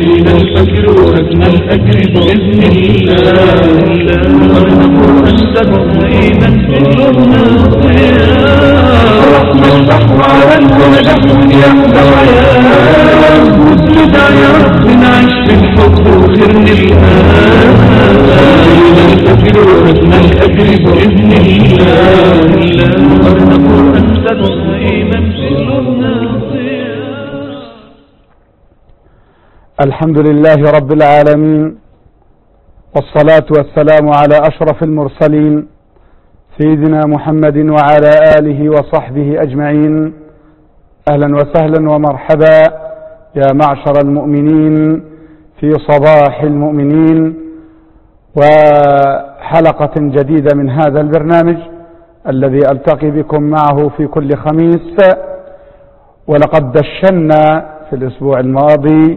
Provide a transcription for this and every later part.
إلى الفجر وخدنا الأجر بإذن الله. ونقول أستقيما كلنا رحمة البحر على النجم يحدى حياة مسجد يا رب نعيش في الحب وخير الآن. إلى الفجر وخدنا الأجر بإذن الله. ونقول أستقيما كلنا. الحمد لله رب العالمين، والصلاة والسلام على أشرف المرسلين سيدنا محمد وعلى آله وصحبه أجمعين. أهلا وسهلا ومرحبا يا معشر المؤمنين في صباح المؤمنين، وحلقة جديدة من هذا البرنامج الذي ألتقي بكم معه في كل خميس. ولقد دشنا في الأسبوع الماضي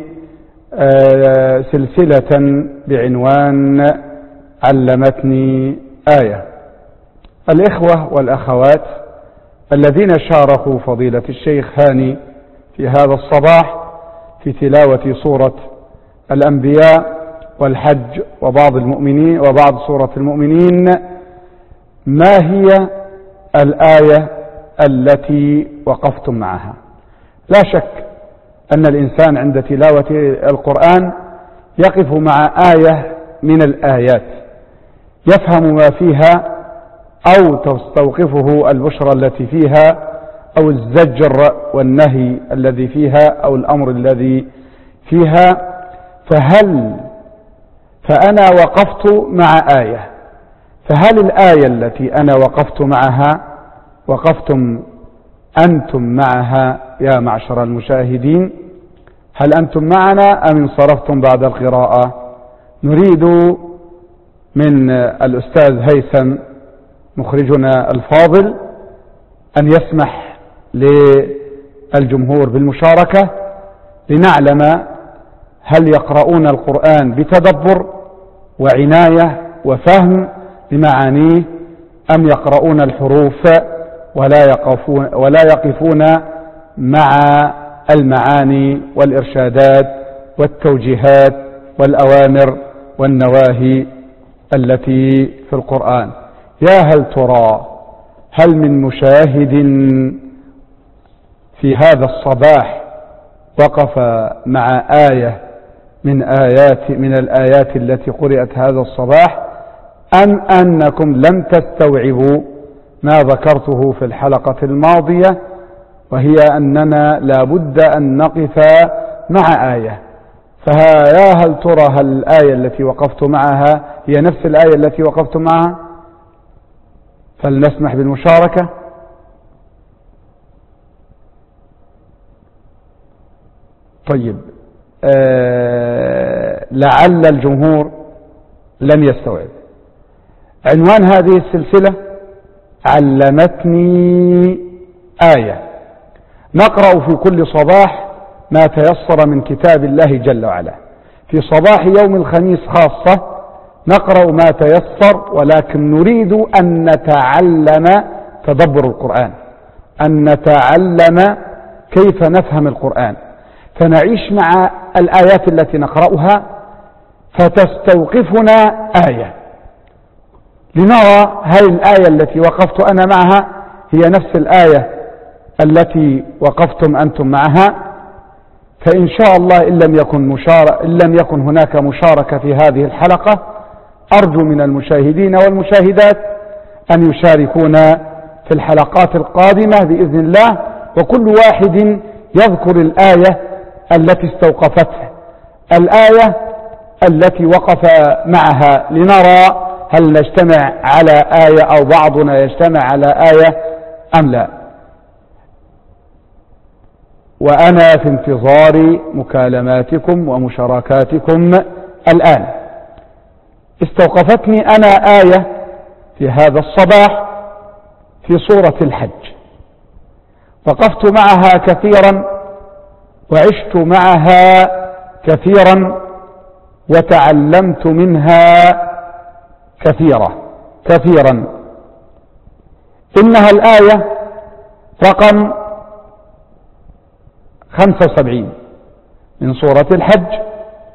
سلسلة بعنوان علمتني آية. الإخوة والأخوات الذين شاركوا فضيلة الشيخ هاني في هذا الصباح في تلاوة سورة الأنبياء والحج وبعض سورة المؤمنين، ما هي الآية التي وقفتم معها؟ لا شك أن الإنسان عند تلاوة القرآن يقف مع آية من الآيات يفهم ما فيها أو تستوقفه البشرى التي فيها أو الزجر والنهي الذي فيها أو الأمر الذي فيها. فأنا وقفت مع آية، فهل الآية التي أنا وقفت معها وقفتم أنتم معها يا معشر المشاهدين؟ هل أنتم معنا أم انصرفتم بعد القراءة؟ نريد من الأستاذ هيثم مخرجنا الفاضل أن يسمح للجمهور بالمشاركة لنعلم هل يقرؤون القرآن بتدبر وعناية وفهم لمعانيه أم يقرؤون الحروف ولا يقفون مع المعاني والإرشادات والتوجيهات والأوامر والنواهي التي في القرآن. يا هل ترى هل من مشاهد في هذا الصباح وقف مع آية من الآيات التي قرأت هذا الصباح، أم أنكم لم تستوعبوا ما ذكرته في الحلقة الماضية، وهي أننا لا بد أن نقف مع آية؟ فيا هل ترى هل الآية التي وقفت معها هي نفس الآية التي وقفت معها؟ فلنسمح بالمشاركة. طيب، لعل الجمهور لم يستوعب. عنوان هذه السلسلة علمتني آية. نقرأ في كل صباح ما تيسر من كتاب الله جل وعلا. في صباح يوم الخميس خاصة نقرأ ما تيسر، ولكن نريد أن نتعلم تدبر القرآن، أن نتعلم كيف نفهم القرآن، فنعيش مع الآيات التي نقرأها فتستوقفنا آية، لنرى هل الآية التي وقفت أنا معها هي نفس الآية التي وقفتم أنتم معها. فإن شاء الله إن لم يكن هناك مشاركة في هذه الحلقة، أرجو من المشاهدين والمشاهدات أن يشاركونا في الحلقات القادمة بإذن الله، وكل واحد يذكر الآية التي استوقفته، الآية التي وقف معها، لنرى هل نجتمع على آية أو بعضنا يجتمع على آية أم لا. وأنا في انتظار مكالماتكم ومشاركاتكم الآن. استوقفتني أنا آية في هذا الصباح في سورة الحج، وقفت معها كثيرا وعشت معها كثيرا وتعلمت منها كثيرا. إنها الآية رقم 75 من سورة الحج،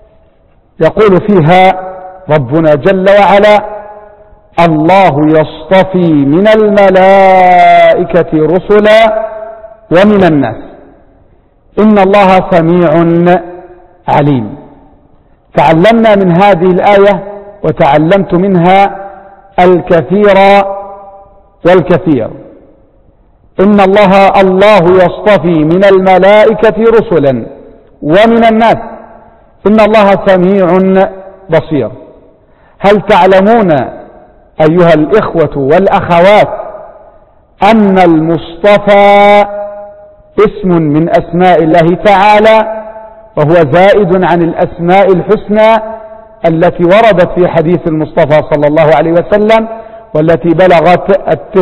يقول فيها ربنا جل وعلا: الله يصطفي من الملائكة رسلا ومن الناس إن الله سميع عليم. تعلمنا من هذه الآية وتعلمت منها الكثير والكثير. إن الله يصطفي من الملائكة رسلا ومن الناس إن الله سميع بصير. هل تعلمون أيها الإخوة والأخوات أن المصطفى اسم من أسماء الله تعالى، وهو زائد عن الأسماء الحسنى التي وردت في حديث المصطفى صلى الله عليه وسلم والتي بلغت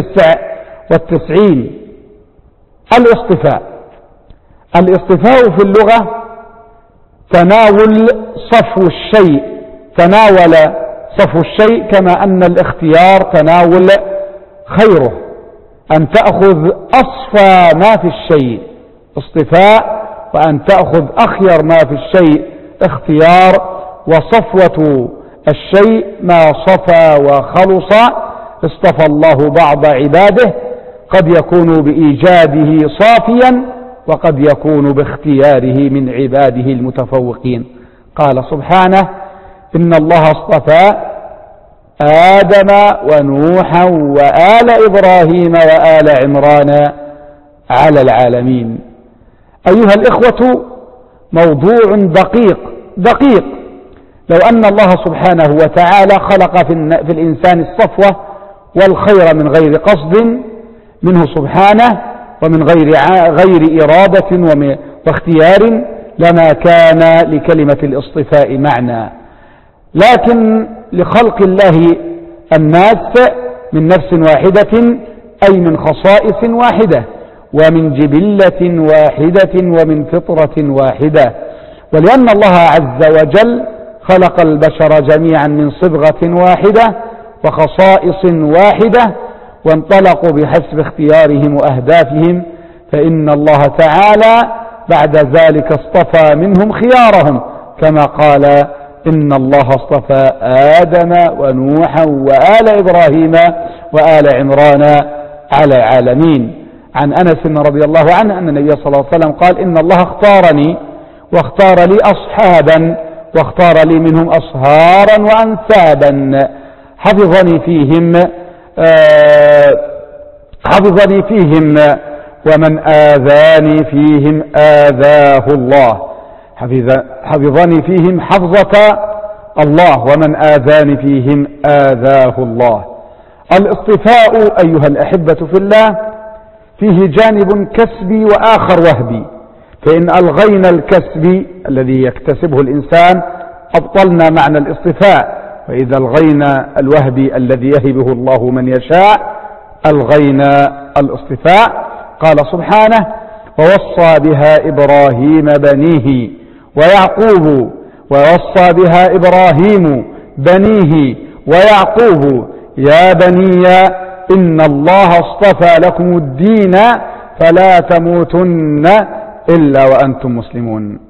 99. الاصطفاء في اللغة تناول صفو الشيء، تناول صفو الشيء، كما أن الاختيار تناول خيره، أن تأخذ أصفى ما في الشيء اصطفاء، وأن تأخذ أخير ما في الشيء اختيار. وصفوة الشيء ما صفى وخلص. اصطفى الله بعض عباده، قد يكون بإيجاده صافيا وقد يكون باختياره من عباده المتفوقين. قال سبحانه: إن الله اصطفى آدم ونوحا وآل إبراهيم وآل عمران على العالمين. أيها الإخوة، موضوع دقيق. لو أن الله سبحانه وتعالى خلق في الإنسان الصفوة والخير من غير قصد منه سبحانه ومن غير إرادة واختيار لما كان لكلمة الاصطفاء معنى. لكن لخلق الله الناس من نفس واحدة، أي من خصائص واحدة ومن جبلة واحدة ومن فطرة واحدة. ولأن الله عز وجل خلق البشر جميعا من صبغة واحدة وخصائص واحدة، وانطلقوا بحسب اختيارهم وأهدافهم، فإن الله تعالى بعد ذلك اصطفى منهم خيارهم، كما قال: إن الله اصطفى آدم ونوحا وآل إبراهيم وآل عمران على العالمين. عن أنس رضي الله عنه أن النبي صلى الله عليه وسلم قال: إن الله اختارني واختار لي أصحابا واختار لي منهم أصهارا وأنسابا حفظني فيهم ومن آذاني فيهم آذاه الله. حفظني فيهم حفظة الله ومن آذاني فيهم آذاه الله. الاصطفاء أيها الأحبة في الله فيه جانب كسبي وآخر وهبي، فإن ألغينا الكسبي الذي يكتسبه الإنسان أبطلنا معنى الاصطفاء، وإذا ألغينا الوهبي الذي يهبه الله من يشاء ألغينا الاصطفاء. قال سبحانه: ووصى بها إبراهيم بنيه ويعقوب، ووصى بها إبراهيم بنيه ويعقوب يا بني إن الله اصطفى لكم الدين فلا تموتن إلا وأنتم مسلمون.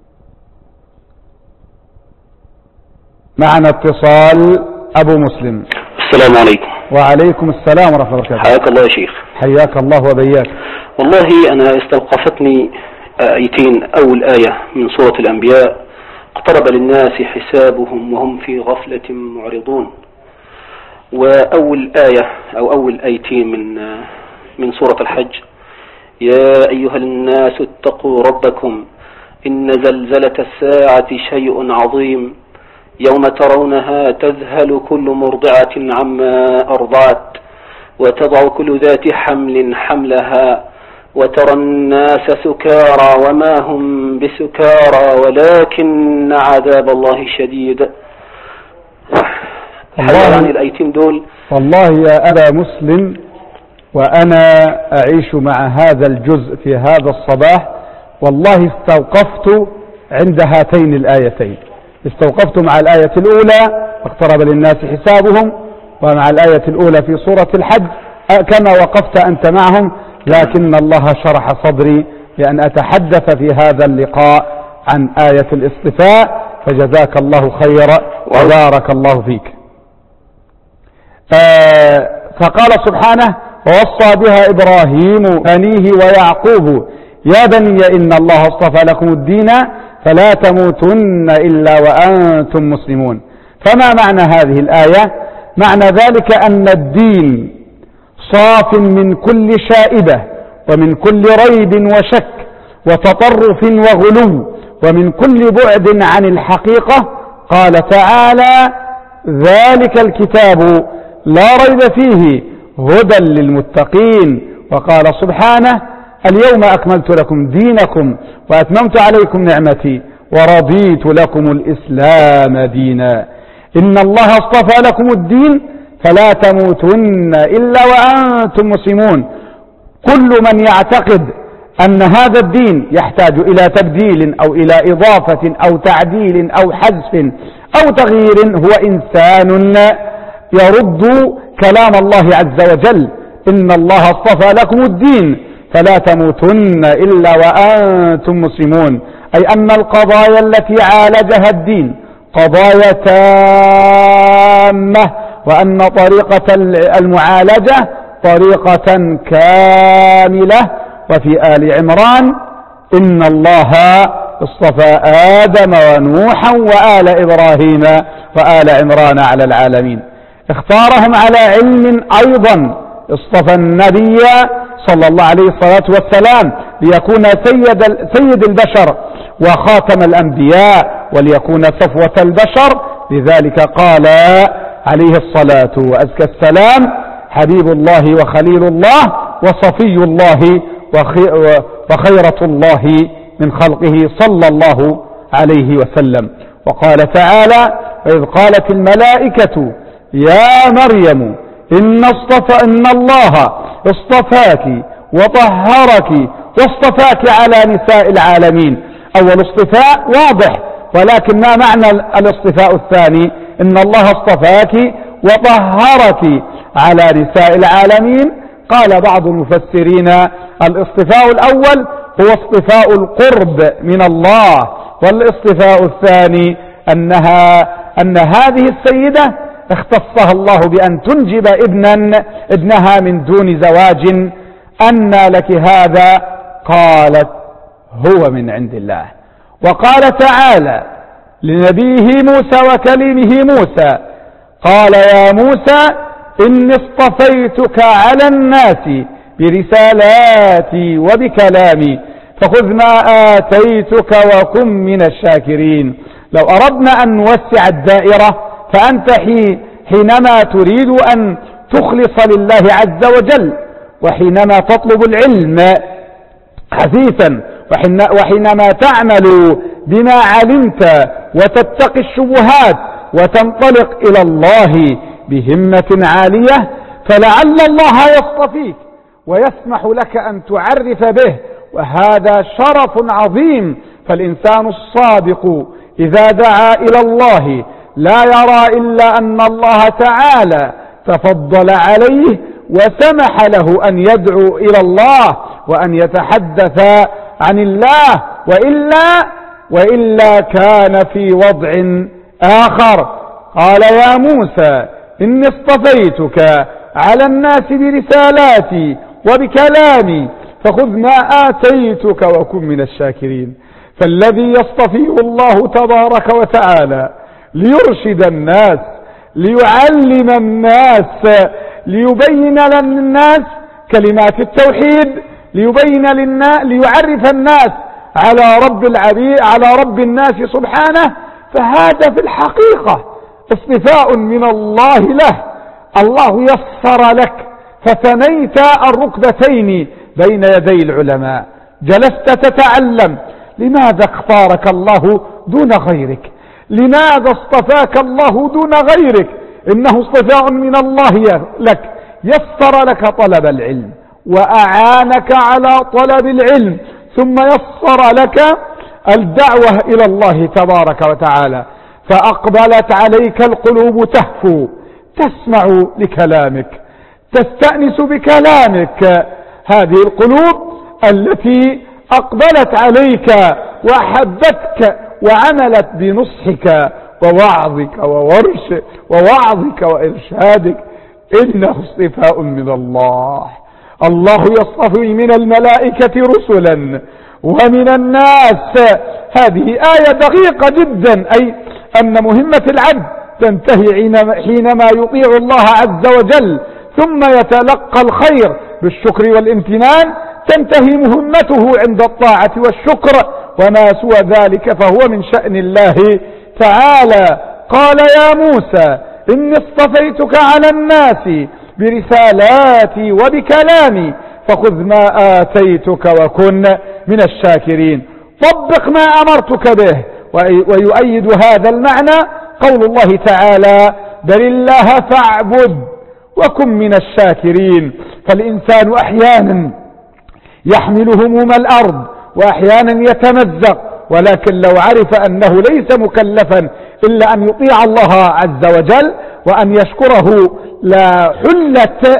معنا اتصال أبو مسلم. السلام عليكم. وعليكم السلام ورحمة الله وبركاته. حياك الله يا شيخ. حياك الله وبياك. والله أنا استوقفتني آيتين. أول آية من سورة الأنبياء: اقترب للناس حسابهم وهم في غفلة معرضون. وأول آية أو أول آيتين من سورة الحج: يا أيها الناس اتقوا ربكم إن زلزلة الساعة شيء عظيم يوم ترونها تذهل كل مرضعة عما أرضعت وتضع كل ذات حمل حملها وترى الناس سكارى وما هم بسكارى ولكن عذاب الله شديد. والله الآيتين دول والله يا أبا مسلم، وأنا أعيش مع هذا الجزء في هذا الصباح، والله استوقفت عند هاتين الآيتين. استوقفت مع الآية الأولى واقترب للناس حسابهم، ومع الآية الأولى في سورة الحج كما وقفت أنت معهم، لكن الله شرح صدري لأن أتحدث في هذا اللقاء عن آية الاصطفاء، فجزاك الله خيرا وبارك الله فيك. فقال سبحانه: ووصى بها إبراهيم بنيه ويعقوب يا بني إن الله اصطفى لكم الدين فلا تموتن إلا وأنتم مسلمون. فما معنى هذه الآية؟ معنى ذلك أن الدين صاف من كل شائبة ومن كل ريب وشك وتطرف وغلو ومن كل بعد عن الحقيقة. قال تعالى: ذلك الكتاب لا ريب فيه هدى للمتقين. وقال سبحانه: اليوم أكملت لكم دينكم وأتممت عليكم نعمتي ورضيت لكم الإسلام دينا. إن الله اصطفى لكم الدين فلا تموتن إلا وأنتم مسلمون. كل من يعتقد أن هذا الدين يحتاج إلى تبديل أو إلى إضافة أو تعديل أو حذف أو تغيير هو إنسان يرد كلام الله عز وجل. إن الله اصطفى لكم الدين فلا تموتن إلا وأنتم مسلمون، أي أن القضايا التي عالجها الدين قضايا تامة، وأن طريقة المعالجة طريقة كاملة. وفي آل عمران: إن الله اصطفى آدم ونوحا وآل إبراهيم وآل عمران على العالمين. اختارهم على علم أيضا. اصطفى النبي صلى الله عليه الصلاة والسلام ليكون سيد البشر وخاتم الأنبياء وليكون صفوة البشر. لذلك قال عليه الصلاة وأزكى السلام: حبيب الله وخليل الله وصفي الله وخيرة الله من خلقه صلى الله عليه وسلم. وقال تعالى: وإذ قالت الملائكة يا مريم إن الله اصطفاك وطهرك واصطفاك على نساء العالمين. أول اصطفاء واضح، ولكن ما معنى الاصطفاء الثاني؟ إن الله اصطفاك وطهرك على نساء العالمين. قال بعض المفسرين: الاصطفاء الأول هو اصطفاء القرب من الله، والاصطفاء الثاني أن هذه السيدة اختصها الله بأن تنجب ابنها من دون زواج. أنى لك هذا؟ قالت: هو من عند الله. وقال تعالى لنبيه موسى وكليمه موسى: قال يا موسى إني اصطفيتك على الناس برسالاتي وبكلامي فخذ ما آتيتك وكن من الشاكرين. لو أردنا أن نوسع الدائرة فأنت حينما تريد أن تخلص لله عز وجل، وحينما تطلب العلم حثيثا، وحينما تعمل بما علمت وتتقي الشبهات وتنطلق إلى الله بهمة عالية، فلعل الله يصطفيك ويسمح لك أن تعرف به، وهذا شرف عظيم. فالإنسان الصادق إذا دعا إلى الله لا يرى إلا أن الله تعالى تفضل عليه وسمح له أن يدعو إلى الله وأن يتحدث عن الله، وإلا كان في وضع آخر. قال يا موسى إني اصطفيتك على الناس برسالاتي وبكلامي فخذ ما آتيتك وكن من الشاكرين. فالذي يصطفيه الله تبارك وتعالى ليرشد الناس، ليعلم الناس، ليبين للناس كلمات التوحيد، ليعرف الناس على رب الناس سبحانه، فهذا في الحقيقة اصطفاء من الله له. الله يسر لك فثنيت الركبتين بين يدي العلماء، جلست تتعلم. لماذا اختارك الله دون غيرك؟ لماذا اصطفاك الله دون غيرك؟ إنه اصطفاء من الله لك، يسر لك طلب العلم وأعانك على طلب العلم، ثم يسر لك الدعوة إلى الله تبارك وتعالى، فأقبلت عليك القلوب تهفو، تسمع لكلامك، تستأنس بكلامك. هذه القلوب التي أقبلت عليك وأحبتك وعملت بنصحك ووعظك ووعظك وإرشادك، إنه اصطفاء من الله. الله يصطفي من الملائكة رسلا ومن الناس. هذه آية دقيقة جدا، أي أن مهمة العبد تنتهي حينما يطيع الله عز وجل ثم يتلقى الخير بالشكر والامتنان، تنتهي مهمته عند الطاعة والشكر، وما سوى ذلك فهو من شأن الله تعالى. قال يا موسى إني اصطفيتك على الناس برسالاتي وبكلامي فخذ ما آتيتك وكن من الشاكرين. طبق ما أمرتك به. ويؤيد هذا المعنى قول الله تعالى بل الله فاعبد وكن من الشاكرين. فالإنسان أحيانا يحمل هموم الأرض وأحيانا يتمزق، ولكن لو عرف أنه ليس مكلفا إلا أن يطيع الله عز وجل وأن يشكره لحلت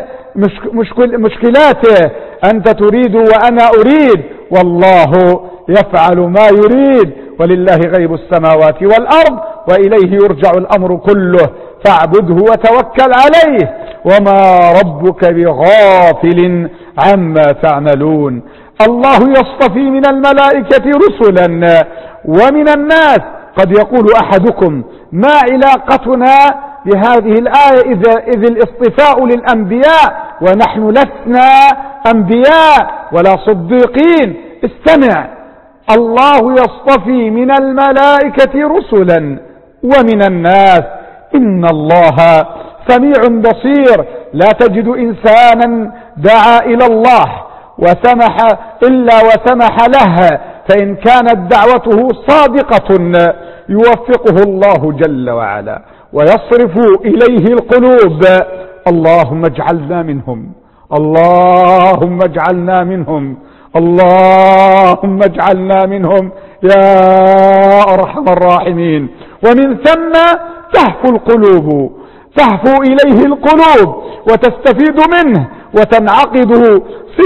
مشكلاته. أنت تريد وأنا أريد، والله يفعل ما يريد، ولله غيب السماوات والأرض وإليه يرجع الأمر كله، فاعبده وتوكل عليه وما ربك بغافل عما تعملون. الله يصطفي من الملائكة رسلا ومن الناس. قد يقول أحدكم ما علاقتنا بهذه الآية إذ الاصطفاء للأنبياء ونحن لسنا أنبياء ولا صديقين. استمع، الله يصطفي من الملائكة رسلا ومن الناس، إن الله سميع بصير. لا تجد إنسانا دعا إلى الله وسمح له، فإن كانت دعوته صادقة يوفقه الله جل وعلا ويصرف إليه القلوب. اللهم اجعلنا منهم، اللهم اجعلنا منهم، اللهم اجعلنا منهم يا أرحم الراحمين. ومن ثم تهفو إليه القلوب وتستفيد منه وتنعقد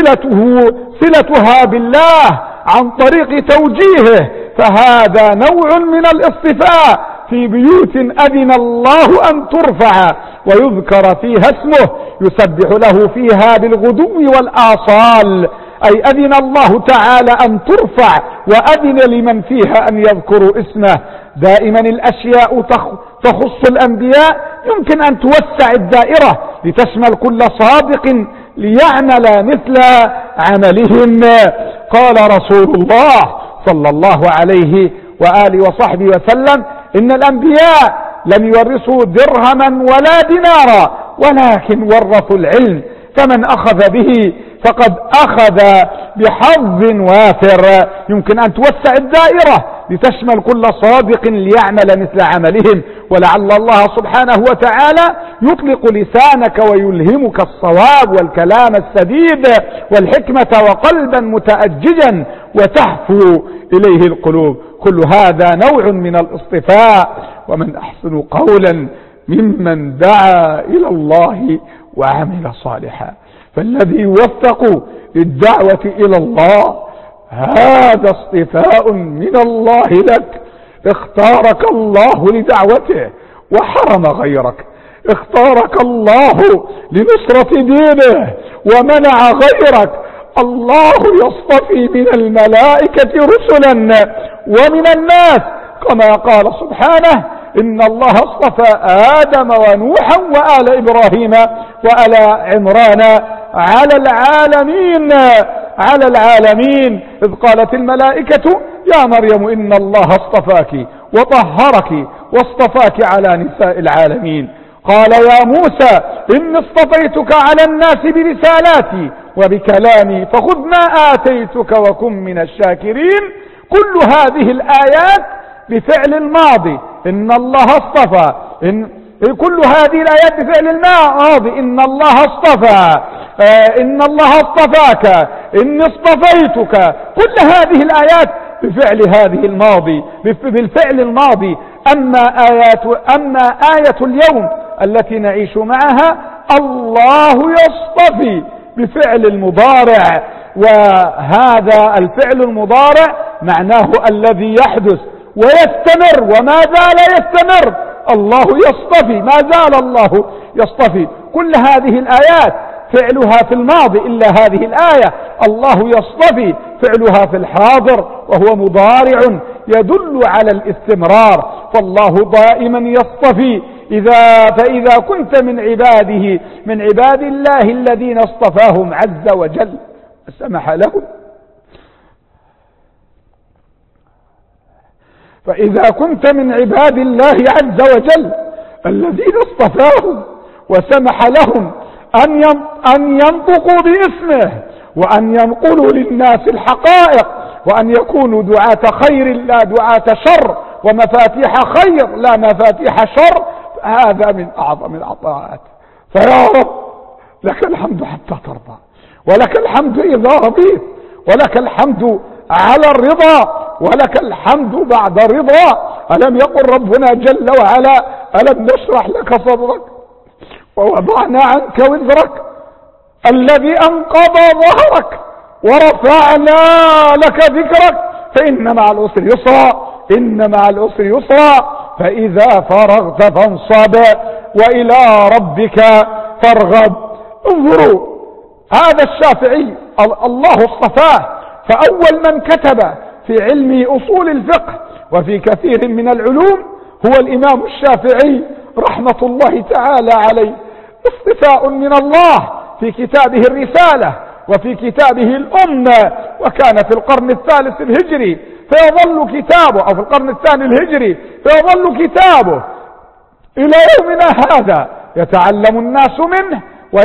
صلتها بالله عن طريق توجيهه. فهذا نوع من الاصطفاء في بيوت أذن الله أن ترفع ويذكر فيها اسمه يسبح له فيها بالغدو والآصال، أي أذن الله تعالى أن ترفع وأذن لمن فيها أن يذكروا اسمه. دائما الأشياء تخص الأنبياء يمكن أن توسع الدائرة لتشمل كل صادق ليعمل مثل عملهم. قال رسول الله صلى الله عليه وآله وصحبه وسلم إن الأنبياء لم يورثوا درهما ولا دينارا ولكن ورثوا العلم، فمن أخذ به فقد أخذ بحظ وافر. يمكن أن توسع الدائرة لتشمل كل صادق ليعمل مثل عملهم، ولعل الله سبحانه وتعالى يطلق لسانك ويلهمك الصواب والكلام السديد والحكمة وقلبا متأججا وتهفو إليه القلوب. كل هذا نوع من الاصطفاء. ومن أحسن قولا ممن دعا إلى الله وعمل صالحا. فالذي يوفق للدعوة إلى الله هذا اصطفاء من الله لك. اختارك الله لدعوته وحرم غيرك، اختارك الله لنصرة دينه ومنع غيرك. الله يصطفي من الملائكة رسلا ومن الناس، كما قال سبحانه إن الله اصطفى آدم ونوحا وآل إبراهيم وآل عمران على العالمين إذ قالت الملائكة يا مريم إن الله اصطفاك وطهرك واصطفاك على نساء العالمين. قال يا موسى إني اصطفيتك على الناس برسالاتي وبكلامي فخذ ما آتيتك وكن من الشاكرين. كل هذه الآيات بفعل الماضي، إن الله اصطفى. كل هذه الآيات بفعل الماضي، إن الله اصطفى، إن الله اصطفاك، إني اصطفيتك. كل هذه الآيات بفعل هذه الماضي، بالفعل الماضي. أما آية اليوم التي نعيش معها الله يصطفي بفعل المضارع، وهذا الفعل المضارع معناه الذي يحدث، ويستمر وما زال يستمر. الله يصطفي، ما زال الله يصطفي. كل هذه الآيات فعلها في الماضي إلا هذه الآية، الله يصطفي فعلها في الحاضر وهو مضارع يدل على الاستمرار. فالله دائما يصطفي. فإذا كنت من عباده، من عباد الله الذين اصطفاهم عز وجل سمح لهم، فإذا كنت من عباد الله عز وجل الذين اصطفاهم وسمح لهم أن ينطقوا باسمه وأن ينقلوا للناس الحقائق وأن يكونوا دعاة خير لا دعاة شر، ومفاتيح خير لا مفاتيح شر، هذا من أعظم العطاءات. فيا رب لك الحمد حتى ترضى، ولك الحمد إذا رضيت، ولك الحمد على الرضا، ولك الحمد بعد الرضا. ألم يقل ربنا جل وعلا: ألم نشرح لك صدرك ووضعنا عنك وزرك الذي أنقض ظهرك ورفعنا لك ذكرك فإن مع العسر يسرا، إن مع العسر يسرا، فإذا فرغت فانصب وإلى ربك فارغب. انظروا هذا الشافعي الله اصطفاه، فأول من كتب في علم أصول الفقه وفي كثير من العلوم هو الإمام الشافعي رحمة الله تعالى عليه. اصطفاء من الله في كتابه الرسالة وفي كتابه الأمة، وكان في القرن الثالث الهجري فيظل كتابه، أو في القرن الثاني الهجري فيظل كتابه إلى يومنا هذا يتعلم الناس منه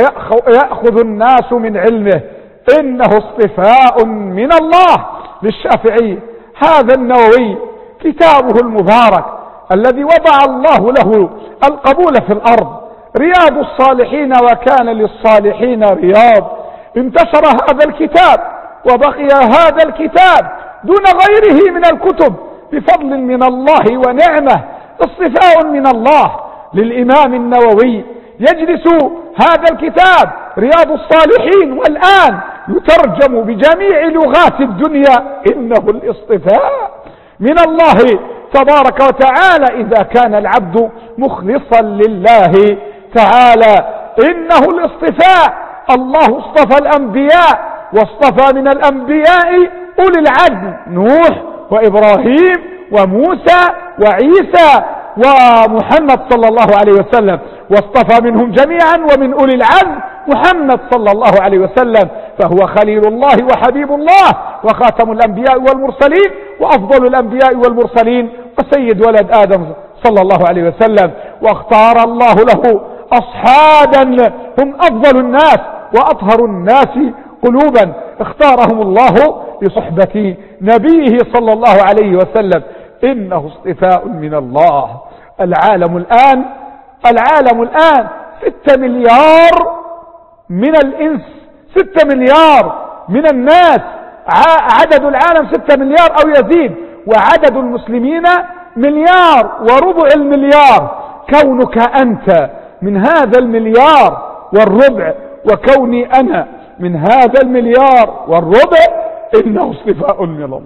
ويأخذ الناس من علمه. إنه اصطفاء من الله للشافعي. هذا النووي كتابه المبارك الذي وضع الله له القبول في الأرض، رياض الصالحين، وكان للصالحين رياض. انتشر هذا الكتاب وبقي هذا الكتاب دون غيره من الكتب بفضل من الله ونعمة. اصطفاء من الله للإمام النووي. يجلس هذا الكتاب رياض الصالحين والآن يترجم بجميع لغات الدنيا. إنه الاصطفاء من الله تبارك وتعالى إذا كان العبد مخلصا لله تعالى. إنه الاصطفاء. الله اصطفى الأنبياء، واصطفى من الأنبياء أولي العزم: نوح وإبراهيم وموسى وعيسى ومحمد صلى الله عليه وسلم، واصطفى منهم جميعا ومن أولي العزم محمد صلى الله عليه وسلم، فهو خليل الله وحبيب الله وخاتم الأنبياء والمرسلين وأفضل الأنبياء والمرسلين وسيد ولد آدم صلى الله عليه وسلم. واختار الله له أصحابا هم أفضل الناس وأطهر الناس قلوبا، اختارهم الله لصحبة نبيه صلى الله عليه وسلم. إنه اصطفاء من الله. العالم الآن 6 مليار من الإنس، 6 مليار من الناس. عدد العالم 6 مليار أو يزيد، وعدد المسلمين 1.25 مليار. كونك أنت من هذا 1.25 مليار وكوني أنا من هذا 1.25 مليار إنه اصطفاء من الله.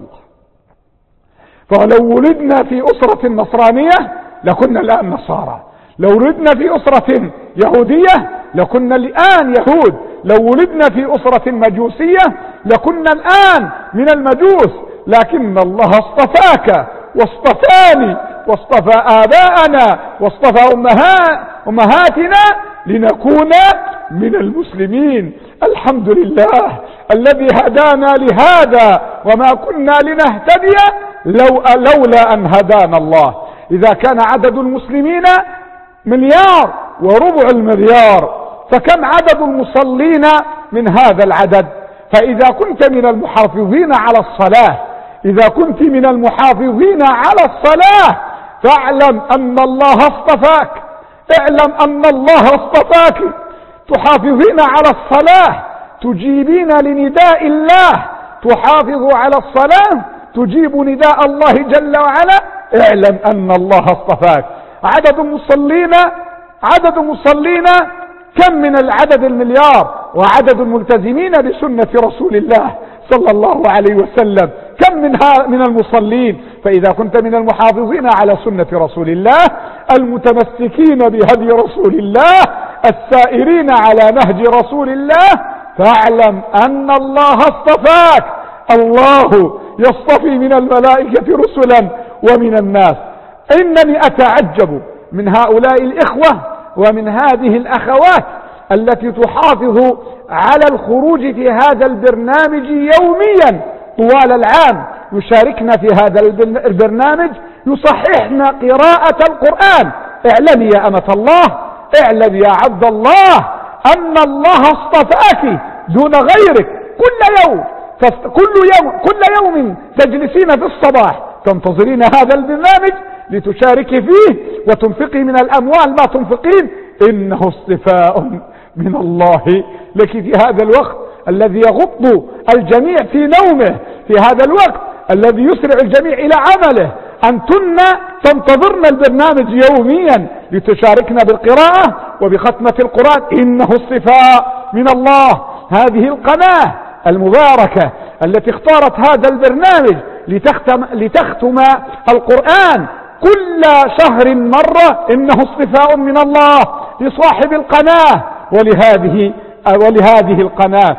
فلو ولدنا في أسرة نصرانية لكنا الآن نصارى، لو ولدنا في أسرة يهودية لكنا الآن يهود، لو ولدنا في أسرة مجوسية لكنا الآن من المجوس. لكن الله اصطفاك واصطفاني واصطفى آباءنا واصطفى أمهاتنا لنكون من المسلمين. الحمد لله الذي هدانا لهذا، وما كنا لنهتدي لولا أن هدانا الله. إذا كان عدد المسلمين 1.25 مليار، فكم عدد المصلين من هذا العدد؟ فإذا كنت من المحافظين على الصلاة، إذا كنت من المحافظين على الصلاة فاعلم أن الله اصطفاك، اعلم أن الله اصطفاك. تحافظين على الصلاة، تجيبين لنداء الله، تحافظ على الصلاة، تجيب نداء الله جل وعلا، اعلم أن الله اصطفاك. عدد المصلين كم من العدد 1 مليار، وعدد الملتزمين بسنة رسول الله صلى الله عليه وسلم كم من المصلين؟ فإذا كنت من المحافظين على سنة رسول الله المتمسكين بهدي رسول الله السائرين على نهج رسول الله فاعلم أن الله اصطفاك. الله يصطفي من الملائكة رسلا ومن الناس. إنني أتعجب من هؤلاء الإخوة ومن هذه الأخوات التي تحافظ على الخروج في هذا البرنامج يوميا طوال العام، يشاركنا في هذا البرنامج، يصححنا قراءة القرآن. اعلم يا أمة الله، اعلم يا عبد الله أن الله اصطفاك دون غيرك. كل يوم تجلسين في الصباح تنتظرين هذا البرنامج لتشاركي فيه وتنفقي من الأموال ما تنفقين. إنه اصطفاء من الله لك في هذا الوقت الذي يغض الجميع في نومه، في هذا الوقت الذي يسرع الجميع إلى عمله. أنتن تنتظرن البرنامج يوميا لتشاركنا بالقراءة وبختمة القرآن. إنه اصطفاء من الله. هذه القناة المباركة التي اختارت هذا البرنامج لتختم القرآن كل شهر مرة، إنه اصطفاء من الله لصاحب القناة ولهذه القناة.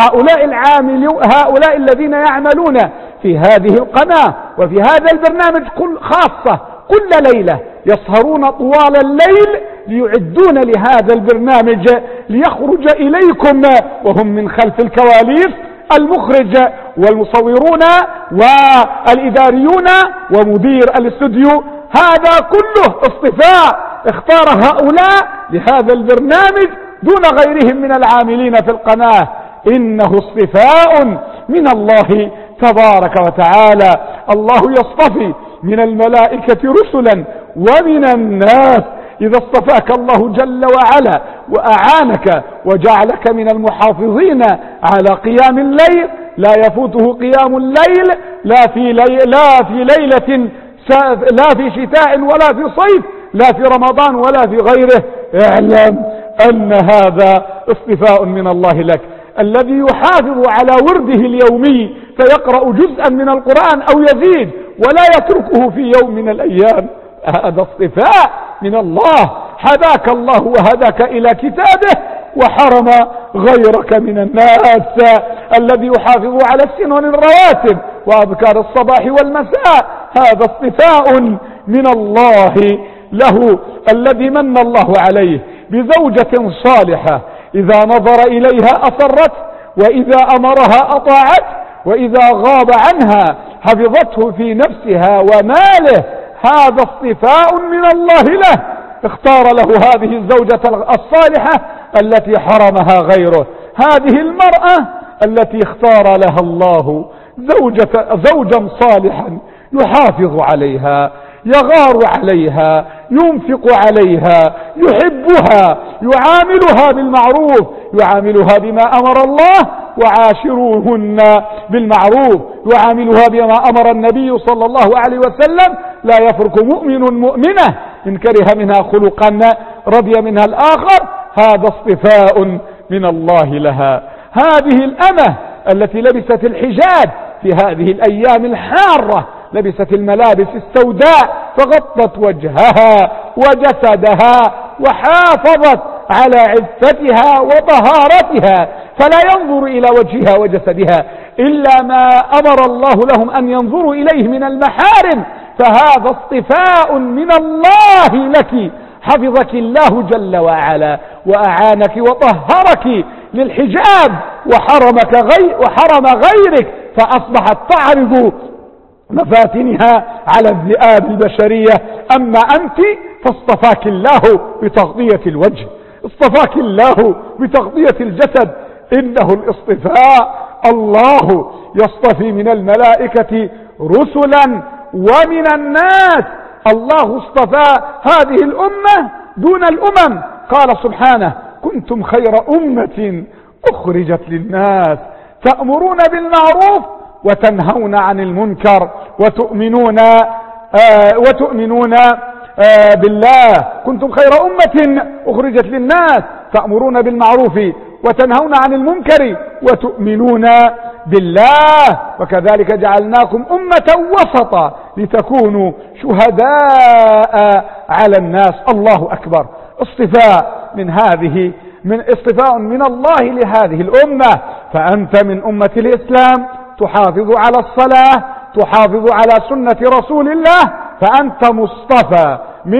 هؤلاء الذين يعملون في هذه القناة وفي هذا البرنامج خاصة كل ليلة يسهرون طوال الليل ليعدون لهذا البرنامج ليخرج إليكم وهم من خلف الكواليس، المخرج والمصورون والإداريون ومدير الاستوديو. هذا كله اصطفاء اختار هؤلاء لهذا البرنامج دون غيرهم من العاملين في القناة. إنه اصطفاء من الله تبارك وتعالى. الله يصطفي من الملائكة رسلا ومن الناس. إذا اصطفاك الله جل وعلا وأعانك وجعلك من المحافظين على قيام الليل، لا يفوته قيام الليل لا في شتاء ولا في صيف، لا في رمضان ولا في غيره. اعلم أن هذا اصطفاء من الله لك. الذي يحافظ على ورده اليومي فيقرأ جزءا من القرآن أو يزيد ولا يتركه في يوم من الأيام، هذا اصطفاء من الله. هداك الله وهداك إلى كتابه وحرم غيرك من الناس. الذي يحافظ على السنن الرواتب وأذكار الصباح والمساء، هذا اصطفاء من الله له. الذي من الله عليه بزوجة صالحة إذا نظر إليها أسرت، وإذا أمرها أطاعت، وإذا غاب عنها حفظته في نفسها وماله، هذا اصطفاء من الله له. اختار له هذه الزوجة الصالحة التي حرمها غيره. هذه المرأة التي اختار لها الله زوجا صالحا يحافظ عليها، يغار عليها، ينفق عليها، يحبها، يعاملها بالمعروف، يعاملها بما أمر الله، وعاشروهن بالمعروف، يعاملها بما أمر النبي صلى الله عليه وسلم. لا يفرق مؤمن مؤمنة إن كره منها خلقا رضي منها الآخر. هذا اصطفاء من الله لها. هذه الأمة التي لبست الحجاب في هذه الأيام الحارة، لبست الملابس السوداء فغطت وجهها وجسدها وحافظت على عفتها وطهارتها، فلا ينظر إلى وجهها وجسدها إلا ما أمر الله لهم أن ينظروا إليه من المحارم. فهذا اصطفاء من الله لك. حفظك الله جل وعلا وأعانك وطهرك للحجاب وحرم غيرك، فأصبحت تعرض مفاتنها على الذئاب البشرية. أما أنت فاصطفاك الله بتغطية الوجه، اصطفاك الله بتغطية الجسد. إنه الاصطفاء. الله يصطفي من الملائكة رسلا ومن الناس. الله اصطفى هذه الأمة دون الأمم. قال سبحانه: كنتم خير أمة أخرجت للناس تأمرون بالمعروف وتنهون عن المنكر وتؤمنون بالله. كنتم خير أمة أخرجت للناس تأمرون بالمعروف وتنهون عن المنكر وتؤمنون بالله وكذلك جعلناكم أمة وسطا لتكونوا شهداء على الناس. الله أكبر. اصطفاء اصطفاء من الله لهذه الأمة. فأنت من أمة الإسلام تحافظ على الصلاة، تحافظ على سنة رسول الله، فأنت مصطفى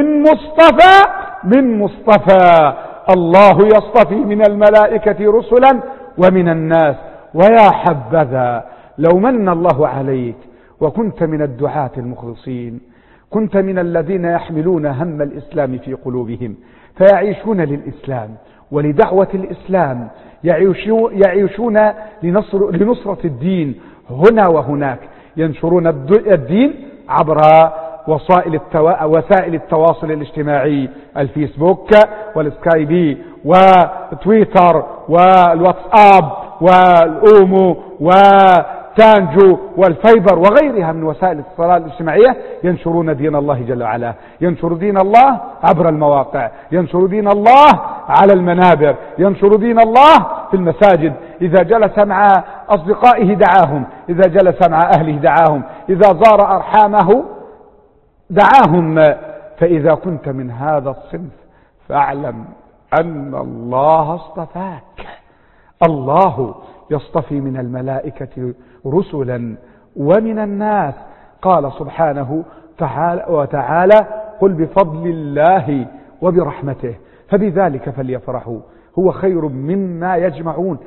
من مصطفى. الله يصطفي من الملائكة رسلا ومن الناس. ويا حبذا لو من الله عليك وكنت من الدعاة المخلصين، كنت من الذين يحملون هم الإسلام في قلوبهم فيعيشون للإسلام ولدعوة الإسلام، يعيشون لنصرة الدين هنا وهناك، ينشرون الدين عبر وسائل التواصل الاجتماعي، الفيسبوك والسكايبي وتويتر والواتساب والأومو وتانجو والفايبر وغيرها من وسائل الاتصال الاجتماعية. ينشرون دين الله جل وعلا، ينشر دين الله عبر المواقع، ينشر دين الله على المنابر، ينشر دين الله في المساجد. إذا جلس مع أصدقائه دعاهم، إذا جلس مع أهله دعاهم، إذا زار أرحامه دعاهم. فإذا كنت من هذا الصنف فاعلم أن الله اصطفاك. الله يصطفي من الملائكة رسلا ومن الناس. قال سبحانه وتعالى قل بفضل الله وبرحمته فبذلك فليفرحوا هو خير مما يجمعون.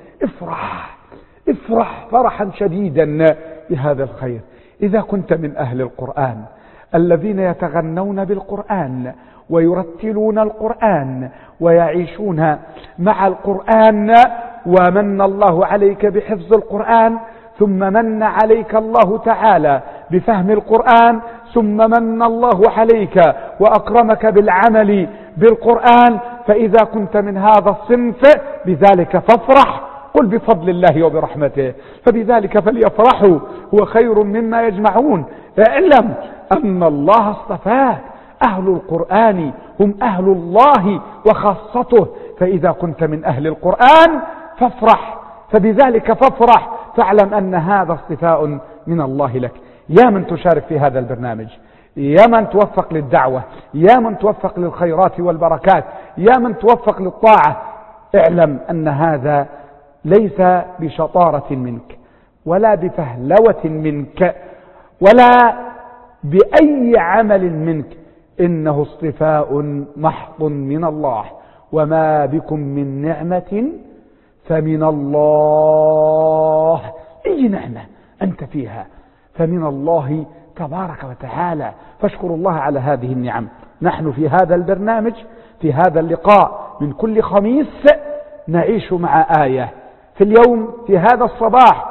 افرح فرحا شديدا بهذا الخير. إذا كنت من أهل القرآن الذين يتغنون بالقرآن ويرتلون القرآن ويعيشون مع القرآن، ومن الله عليك بحفظ القرآن، ثم من عليك الله تعالى بفهم القرآن، ثم من الله عليك وأكرمك بالعمل بالقرآن، فإذا كنت من هذا الصنف بذلك فافرح. قل بفضل الله وبرحمته فبذلك فليفرحوا هو خير مما يجمعون. اعلم أن الله اصطفاك. أهل القرآن هم أهل الله وخاصته. فإذا كنت من أهل القرآن فافرح، فبذلك فافرح. فاعلم أن هذا اصطفاء من الله لك. يا من تشارك في هذا البرنامج، يا من توفق للدعوة، يا من توفق للخيرات والبركات، يا من توفق للطاعة، اعلم أن هذا ليس بشطارة منك ولا بفهلوة منك ولا بأي عمل منك، إنه اصطفاء محض من الله. وما بكم من نعمة فمن الله. أي نعمة أنت فيها فمن الله تبارك وتعالى، فاشكروا الله على هذه النعم. نحن في هذا البرنامج، في هذا اللقاء من كل خميس، نعيش مع آية. في اليوم في هذا الصباح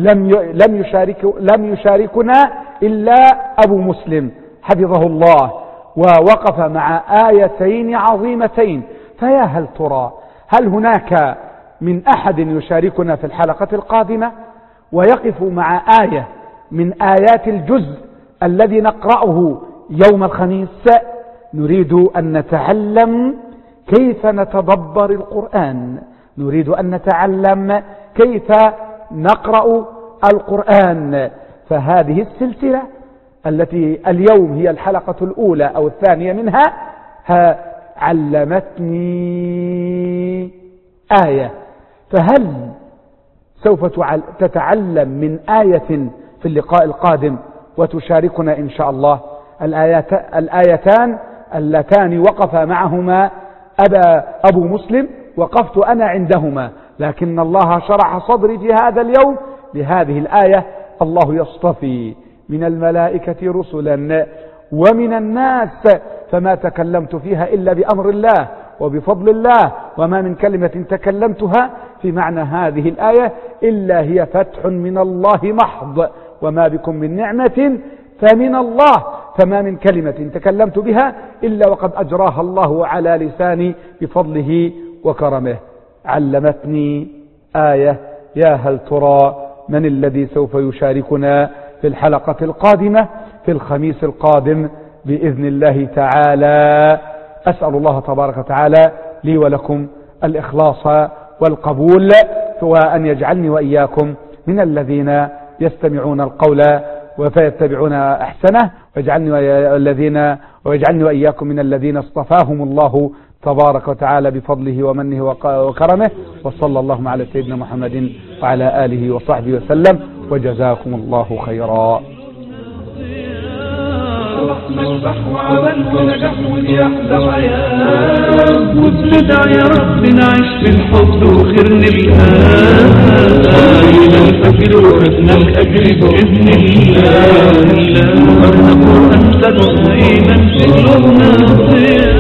لم يشاركنا إلا أبو مسلم حفظه الله، ووقف مع آيتين عظيمتين. فيا هل ترى هل هناك من أحد يشاركنا في الحلقة القادمة ويقف مع آية من آيات الجزء الذي نقرأه يوم الخميس؟ نريد أن نتعلم كيف نتدبر القرآن، نريد أن نتعلم كيف نقرأ القرآن. فهذه السلسلة التي اليوم هي الحلقة الأولى أو الثانية منها علمتني آية. فهل سوف تتعلم من آية في اللقاء القادم وتشاركنا إن شاء الله؟ الآيتان اللتان وقف معهما أبو مسلم وقفت أنا عندهما، لكن الله شرح صدري في هذا اليوم بهذه الآية: الله يصطفي من الملائكة رسلا ومن الناس، فما تكلمت فيها إلا بأمر الله وبفضل الله، وما من كلمة تكلمتها في معنى هذه الآية إلا هي فتح من الله محض، وما بكم من نعمة فمن الله، فما من كلمة تكلمت بها إلا وقد أجراها الله على لساني بفضله وكرمه. علمتني آية. يا هل ترى من الذي سوف يشاركنا في الحلقة القادمة في الخميس القادم بإذن الله تعالى؟ أسأل الله تبارك وتعالى لي ولكم الإخلاص والقبول، وأن يجعلني وإياكم من الذين يستمعون القول فيتبعون أحسنه، واجعلني وإياكم من الذين اصطفاهم الله تبارك وتعالى بفضله ومنه وكرمه. وصلى الله على سيدنا محمد وعلى آله وصحبه وسلم، وجزاكم الله خيرا. نشبح وعمل ونجح ونحذر وابلدع يا رب نعيش في الحب وخير نلقى الفجر ورثنا الأجر بإذن الله. أرنب أنت دائما في قلوبنا